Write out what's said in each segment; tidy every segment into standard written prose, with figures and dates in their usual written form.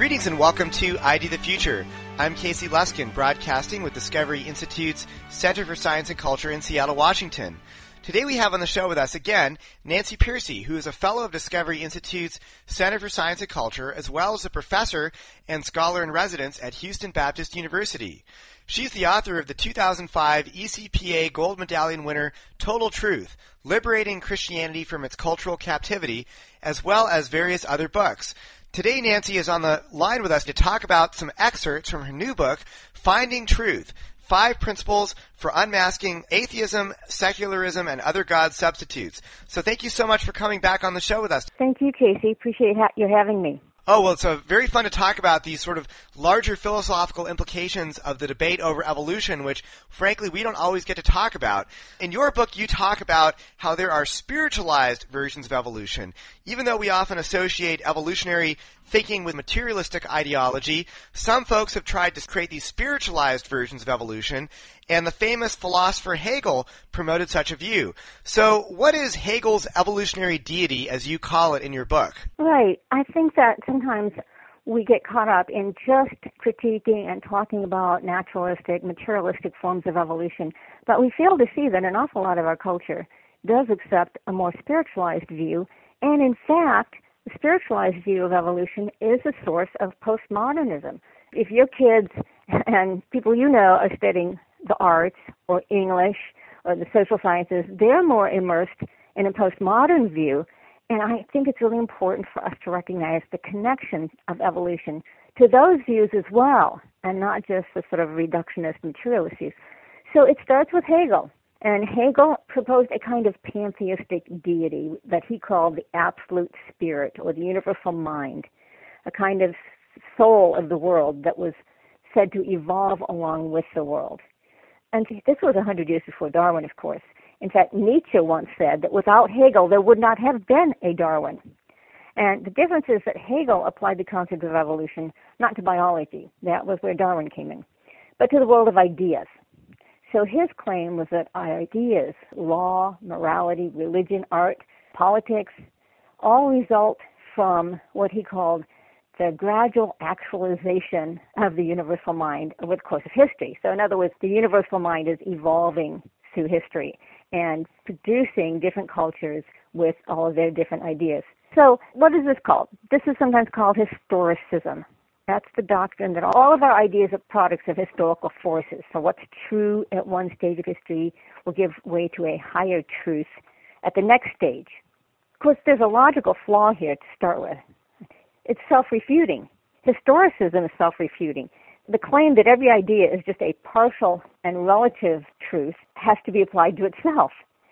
Greetings and welcome to ID the Future. I'm Casey Luskin, broadcasting with Discovery Institute's Center for Science and Culture in Seattle, Washington. Today we have on the show with us again Nancy Pearcey, who is a fellow of Discovery Institute's Center for Science and Culture, as well as a professor and scholar in residence at Houston Baptist University. She's the author of the 2005 ECPA Gold Medallion winner, Total Truth, Liberating Christianity from Its Cultural Captivity, as well as various other books. Today, Nancy is on the line with us to talk about some excerpts from her new book, Finding Truth, 5 Principles for Unmasking Atheism, Secularism, and Other God Substitutes. So thank you so much for coming back on the show with us. Thank you, Casey. Appreciate you having me. Oh, well, it's very fun to talk about these sort of larger philosophical implications of the debate over evolution, which, frankly, we don't always get to talk about. In your book, you talk about how there are spiritualized versions of evolution. Even though we often associate evolutionary thinking with materialistic ideology, some folks have tried to create these spiritualized versions of evolution, and the famous philosopher Hegel promoted such a view. So what is Hegel's evolutionary deity, as you call it in your book? Right. I think that sometimes we get caught up in just critiquing and talking about naturalistic, materialistic forms of evolution, but we fail to see that an awful lot of our culture does accept a more spiritualized view, and in fact, the spiritualized view of evolution is a source of postmodernism. If your kids and people you know are studying the arts or English or the social sciences, they're more immersed in a postmodern view. And I think it's really important for us to recognize the connection of evolution to those views as well, and not just the sort of reductionist materialist views. So it starts with Hegel. And Hegel proposed a kind of pantheistic deity that he called the absolute spirit or the universal mind, a kind of soul of the world that was said to evolve along with the world. And this was 100 years before Darwin, of course. In fact, Nietzsche once said that without Hegel, there would not have been a Darwin. And the difference is that Hegel applied the concept of evolution not to biology, that was where Darwin came in, but to the world of ideas. So his claim was that ideas, law, morality, religion, art, politics, all result from what he called the gradual actualization of the universal mind over the course of history. So in other words, the universal mind is evolving through history and producing different cultures with all of their different ideas. So what is this called? This is sometimes called historicism. That's the doctrine that all of our ideas are products of historical forces. So what's true at one stage of history will give way to a higher truth at the next stage. Of course, there's a logical flaw here to start with. It's self-refuting. Historicism is self-refuting. The claim that every idea is just a partial and relative truth has to be applied to itself.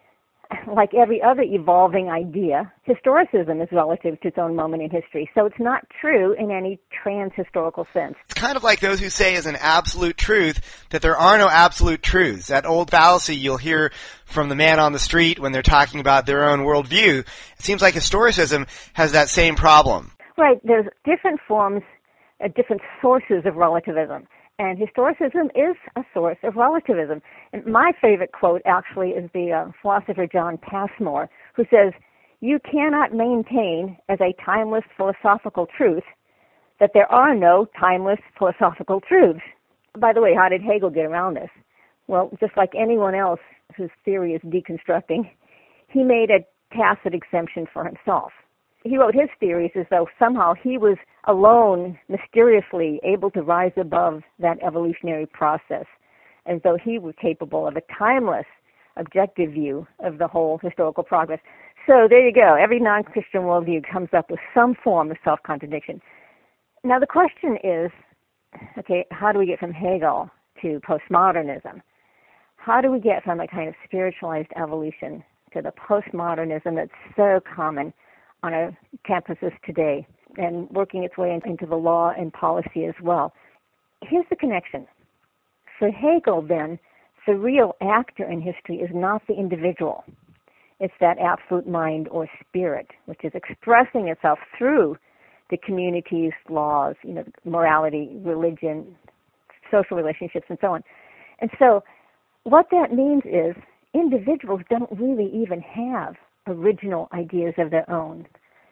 Like every other evolving idea, historicism is relative to its own moment in history, so it's not true in any trans-historical sense. It's kind of like those who say as an absolute truth that there are no absolute truths. That old fallacy you'll hear from the man on the street when they're talking about their own worldview. It seems like historicism has that same problem. Right. There's different forms, different sources of relativism. And historicism is a source of relativism. And my favorite quote, actually, is the philosopher John Passmore, who says, "You cannot maintain as a timeless philosophical truth that there are no timeless philosophical truths." By the way, how did Hegel get around this? Well, just like anyone else whose theory is deconstructing, he made a tacit exemption for himself. He wrote his theories as though somehow he was alone, mysteriously able to rise above that evolutionary process, as though he were capable of a timeless, objective view of the whole historical progress. So there you go. Every non-Christian worldview comes up with some form of self-contradiction. Now the question is, okay, how do we get from Hegel to postmodernism? How do we get from a kind of spiritualized evolution to the postmodernism that's so common on our campuses today and working its way into the law and policy as well? Here's the connection. For Hegel, then, the real actor in history is not the individual. It's that absolute mind or spirit, which is expressing itself through the community's laws, morality, religion, social relationships, and so on. And so what that means is individuals don't really even have original ideas of their own.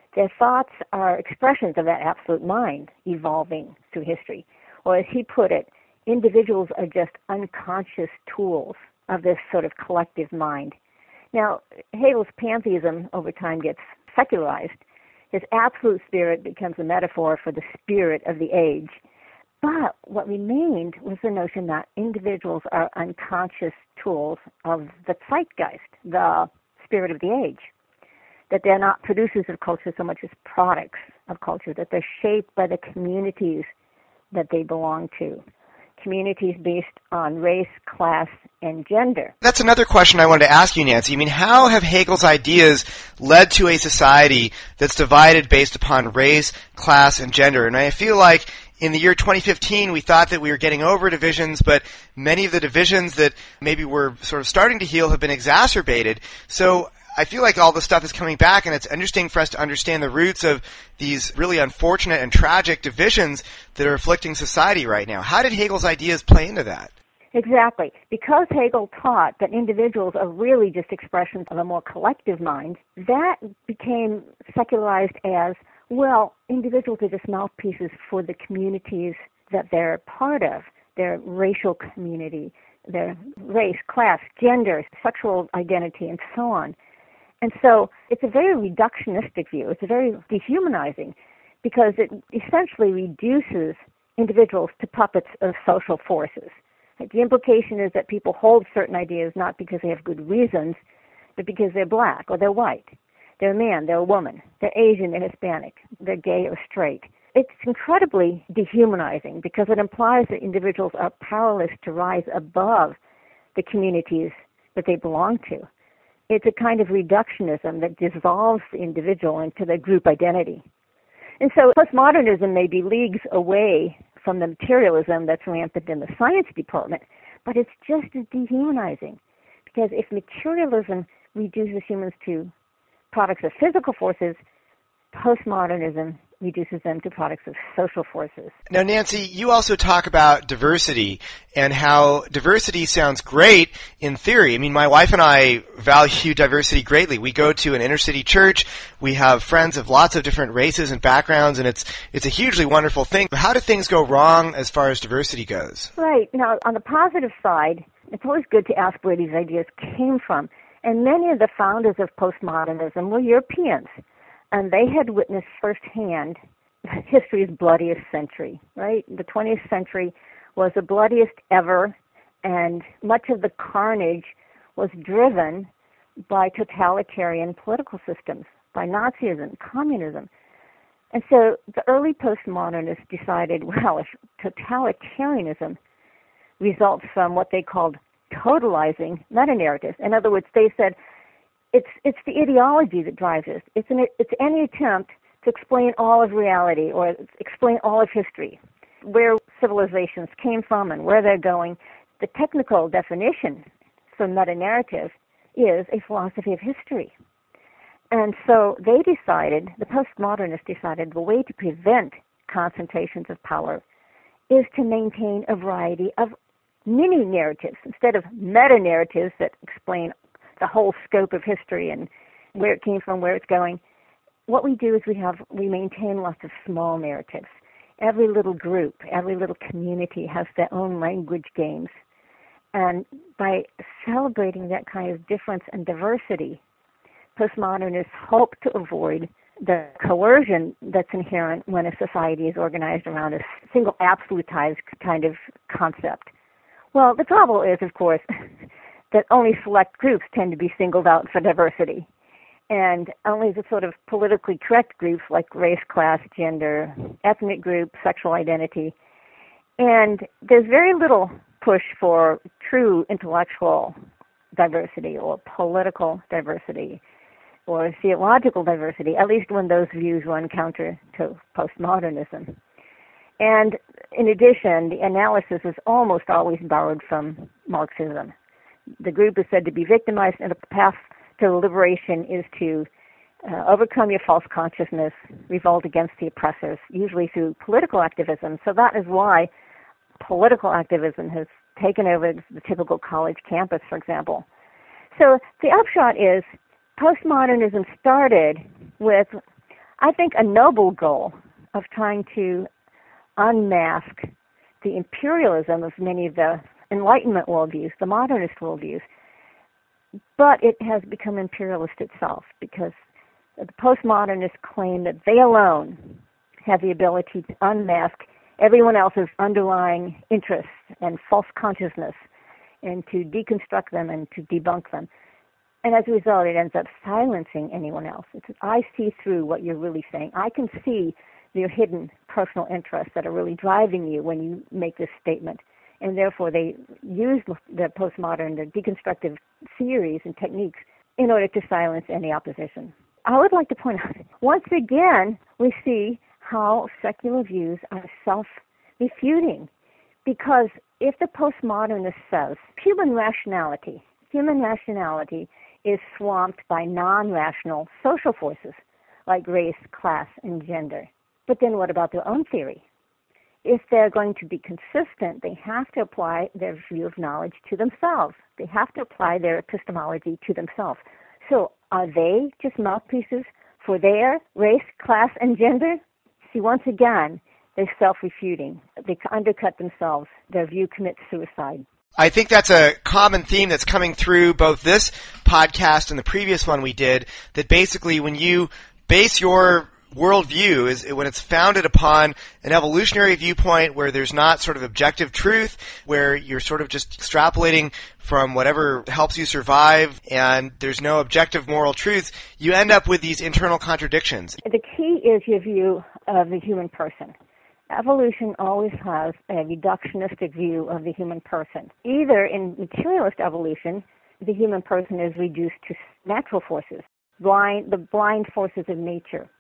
Their thoughts are expressions of that absolute mind evolving through history. Or as he put it, individuals are just unconscious tools of this sort of collective mind. Now, Hegel's pantheism over time gets secularized. His absolute spirit becomes a metaphor for the spirit of the age. But what remained was the notion that individuals are unconscious tools of the zeitgeist, the spirit of the age, that they're not producers of culture so much as products of culture, that they're shaped by the communities that they belong to, communities based on race, class, and gender. That's another question I wanted to ask you, Nancy. I mean, how have Hegel's ideas led to a society that's divided based upon race, class, and gender? And I feel like in the year 2015, we thought that we were getting over divisions, but many of the divisions that maybe were sort of starting to heal have been exacerbated. So I feel like all this stuff is coming back, and it's interesting for us to understand the roots of these really unfortunate and tragic divisions that are afflicting society right now. How did Hegel's ideas play into that? Exactly. Because Hegel taught that individuals are really just expressions of a more collective mind, that became secularized as, well, individuals are just mouthpieces for the communities that they're part of, their racial community, their race, class, gender, sexual identity, and so on. And so it's a very reductionistic view. It's a very dehumanizing because it essentially reduces individuals to puppets of social forces. The implication is that people hold certain ideas not because they have good reasons, but because they're black or they're white. They're a man, they're a woman, they're Asian, they're Hispanic, they're gay or straight. It's incredibly dehumanizing because it implies that individuals are powerless to rise above the communities that they belong to. It's a kind of reductionism that dissolves the individual into the group identity. And so postmodernism may be leagues away from the materialism that's rampant in the science department, but it's just as dehumanizing. Because if materialism reduces humans to products of physical forces, postmodernism reduces them to products of social forces. Now, Nancy, you also talk about diversity and how diversity sounds great in theory. I mean, my wife and I value diversity greatly. We go to an inner city church. We have friends of lots of different races and backgrounds, and it's a hugely wonderful thing. But how do things go wrong as far as diversity goes? Right. Now, on the positive side, it's always good to ask where these ideas came from. And many of the founders of postmodernism were Europeans. And they had witnessed firsthand history's bloodiest century, right? The 20th century was the bloodiest ever, and much of the carnage was driven by totalitarian political systems, by Nazism, communism. And so the early postmodernists decided, well, if totalitarianism results from what they called totalizing meta-narratives, in other words, they said, it's the ideology that drives us. It's any attempt to explain all of reality or explain all of history, where civilizations came from and where they're going. The technical definition for meta-narrative is a philosophy of history. And so they decided, the postmodernists decided, the way to prevent concentrations of power is to maintain a variety of mini-narratives instead of meta-narratives that explain the whole scope of history and where it came from, where it's going. What we do is we maintain lots of small narratives. Every little group, every little community has their own language games. And by celebrating that kind of difference and diversity, postmodernists hope to avoid the coercion that's inherent when a society is organized around a single absolutized kind of concept. Well, the trouble is, of course, that only select groups tend to be singled out for diversity. And only the sort of politically correct groups like race, class, gender, ethnic group, sexual identity. And there's very little push for true intellectual diversity or political diversity or theological diversity, at least when those views run counter to postmodernism. And in addition, the analysis is almost always borrowed from Marxism. The group is said to be victimized, and the path to liberation is to overcome your false consciousness, revolt against the oppressors, usually through political activism. So that is why political activism has taken over the typical college campus, for example. So the upshot is postmodernism started with I think, a noble goal of trying to unmask the imperialism of many of the Enlightenment worldviews, the modernist worldviews. But it has become imperialist itself because the postmodernists claim that they alone have the ability to unmask everyone else's underlying interests and false consciousness and to deconstruct them and to debunk them. And as a result, it ends up silencing anyone else. I see through what you're really saying. I can see your hidden personal interests that are really driving you when you make this statement. And therefore, they use the postmodern, the deconstructive theories and techniques in order to silence any opposition. I would like to point out, once again, we see how secular views are self-refuting. Because if the postmodernist says human rationality is swamped by non-rational social forces like race, class, and gender. But then what about their own theory? If they're going to be consistent, they have to apply their view of knowledge to themselves. They have to apply their epistemology to themselves. So are they just mouthpieces for their race, class, and gender? See, once again, they're self-refuting. They undercut themselves. Their view commits suicide. I think that's a common theme that's coming through both this podcast and the previous one we did, that basically when you base your worldview is when it's founded upon an evolutionary viewpoint where there's not sort of objective truth, where you're sort of just extrapolating from whatever helps you survive and there's no objective moral truth, you end up with these internal contradictions. The key is your view of the human person. Evolution always has a reductionistic view of the human person. Either in materialist evolution, the human person is reduced to natural forces, the blind forces of nature.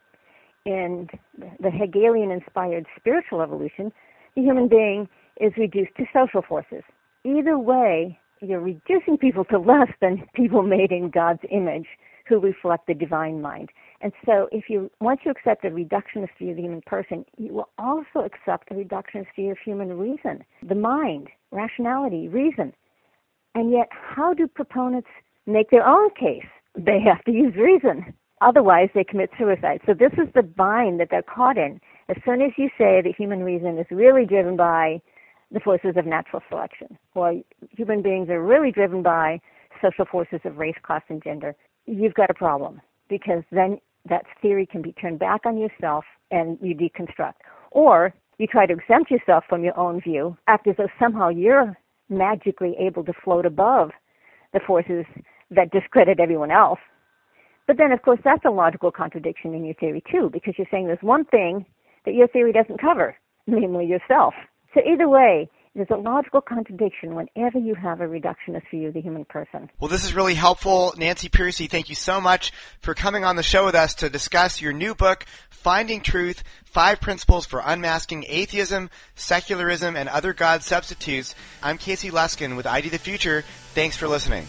In the Hegelian-inspired spiritual evolution, the human being is reduced to social forces. Either way, you're reducing people to less than people made in God's image who reflect the divine mind. And so once you accept a reductionist view of the human person, you will also accept a reductionist view of human reason, the mind, rationality, reason. And yet, how do proponents make their own case? They have to use reason. Otherwise, they commit suicide. So this is the bind that they're caught in. As soon as you say that human reason is really driven by the forces of natural selection, or human beings are really driven by social forces of race, class, and gender, you've got a problem, because then that theory can be turned back on yourself and you deconstruct. Or you try to exempt yourself from your own view, act as though somehow you're magically able to float above the forces that discredit everyone else. But then, of course, that's a logical contradiction in your theory, too, because you're saying there's one thing that your theory doesn't cover, namely yourself. So either way, there's a logical contradiction whenever you have a reductionist view of the human person. Well, this is really helpful. Nancy Pearcey, thank you so much for coming on the show with us to discuss your new book, Finding Truth, 5 Principles for Unmasking Atheism, Secularism, and Other God Substitutes. I'm Casey Luskin with ID the Future. Thanks for listening.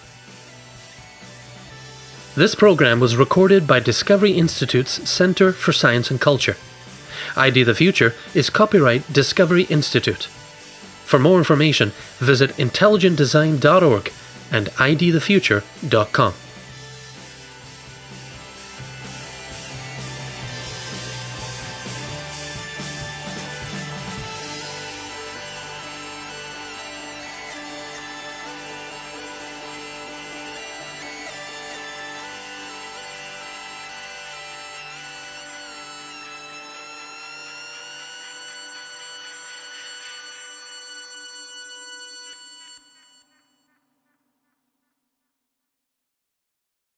This program was recorded by Discovery Institute's Center for Science and Culture. ID the Future is copyright Discovery Institute. For more information, visit intelligentdesign.org and idthefuture.com.